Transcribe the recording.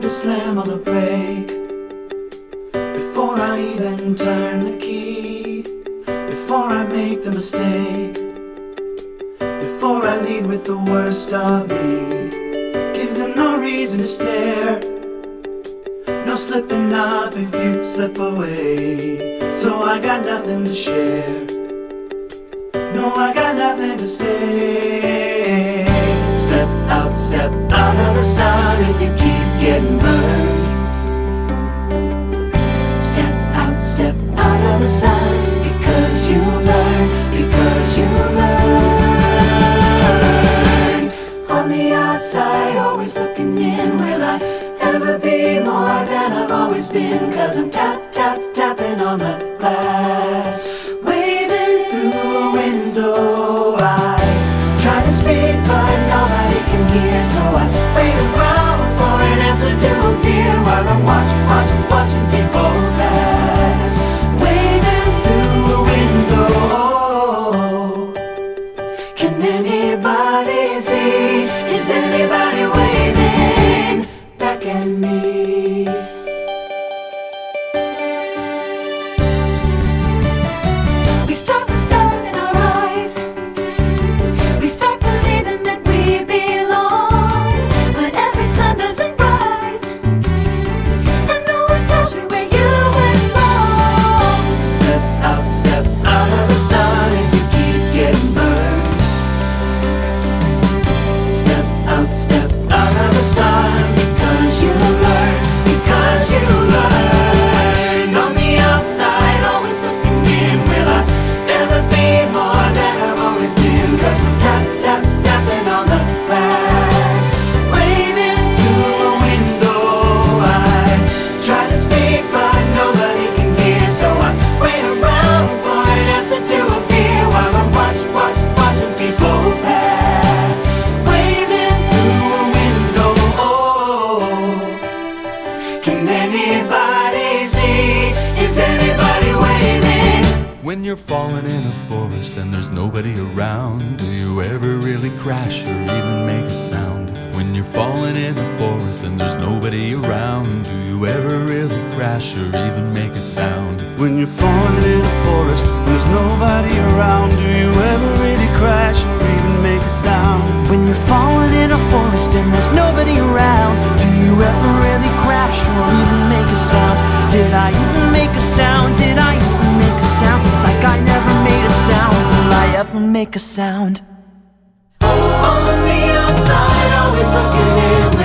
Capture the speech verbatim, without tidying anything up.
to slam on the brake before I even turn the key, before I make the mistake, before I lead with the worst of me. Give them no reason to stare, no slipping up if you slip away. So I got nothing to share, no, I got nothing to say. Step out, step out of the sun if you keep getting burned. Step out, step out of the sun, because you learn, because you learn. On the outside, always looking in, will I ever be more than I've always been? Cause I'm tap, tap, tapping on the glass, waving through a window. I try to speak but nobody can hear, so I wait around for an answer to appear while I'm watching, watching, watching people pass, waving through a window. Can anybody see? Is anybody waving back at me? We start with stars in our eyes, we start believing that we belong, but every sun doesn't rise, and no one tells me where you went wrong. Step out, step out of the sun if you keep getting burned. Step out, step out of the sun, because you learn, because you learn. On the outside, always looking in, will I ever be more than I've always been? Cause I'm tap, tap, tapping on the glass, waving through a window. I try to speak but nobody can hear, so I wait around for an answer to appear while I'm watching, watching, watching people pass, waving through a window. Can anybody see? Is anybody waving? When you're falling in a forest and there's nobody around, do you ever really crash or even make a sound? When you're falling in a forest and there's nobody around, do you ever really crash or even make a sound? When you're falling in a forest and there's nobody around, do you ever really crash or even make a sound? When you're falling in a forest and there's nobody around, do you ever really crash or even make a sound? Did I even make a sound? Did I even make a sound? It's like I never made a sound. Will I ever make a sound? On the outside, always looking in.